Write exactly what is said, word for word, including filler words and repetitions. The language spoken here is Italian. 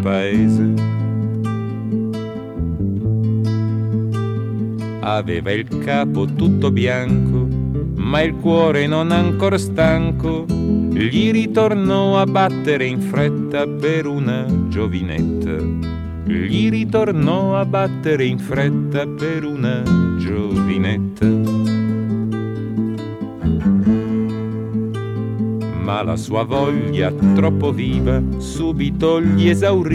paese. Aveva il capo tutto bianco, ma il cuore non ancora stanco, gli ritornò a battere in fretta per una giovinetta. Gli ritornò a battere in fretta per una giovinetta. Ma la sua voglia troppo viva subito gli esaurì